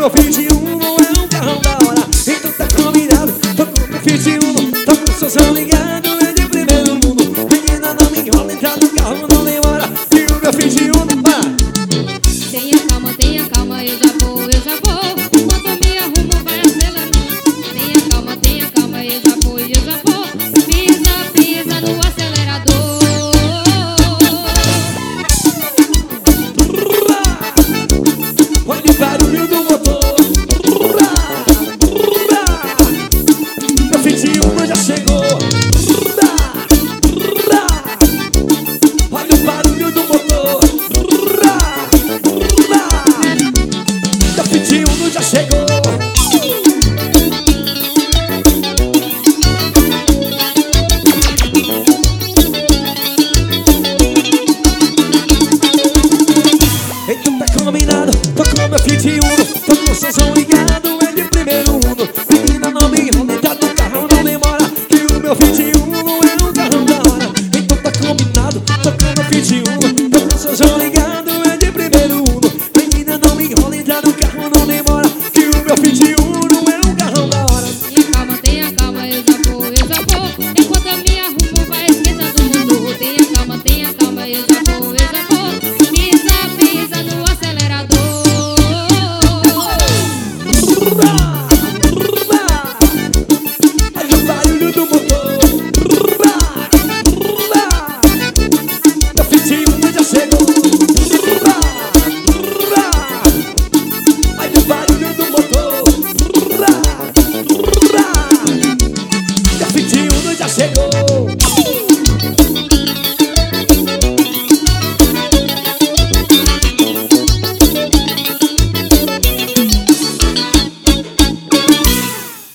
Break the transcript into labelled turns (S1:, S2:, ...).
S1: meu Fit Uno é um carrão da hora. Então tá combinado, tô com meu Fit Uno, tô com o som ligado, é de primeiro mundo. Menina, não me enrola, entrar no carro não demora. E o meu Fit Uno, vai.
S2: Tenha calma, eu já vou. Enquanto eu me arrumo, vai acelerando. Tenha calma, eu já vou. Pisa no acelerador.
S1: Olha o barulho do motor. Meu Fit Uno já chegou. Olha o barulho do motor. Meu Fit Uno já chegou. Então tá combinado, tô com meu Fit Uno, tô com o som ligado, é de primeiro mundo. Menina, não me enrola, entra no carro, não demora. Que o meu Fit Uno é um carrão da hora. Então tá combinado, tô com meu Fit Uno, tô com o som ligado, é de primeiro mundo. Menina, não me enrola, entra no carro, não demora. Que o meu Fit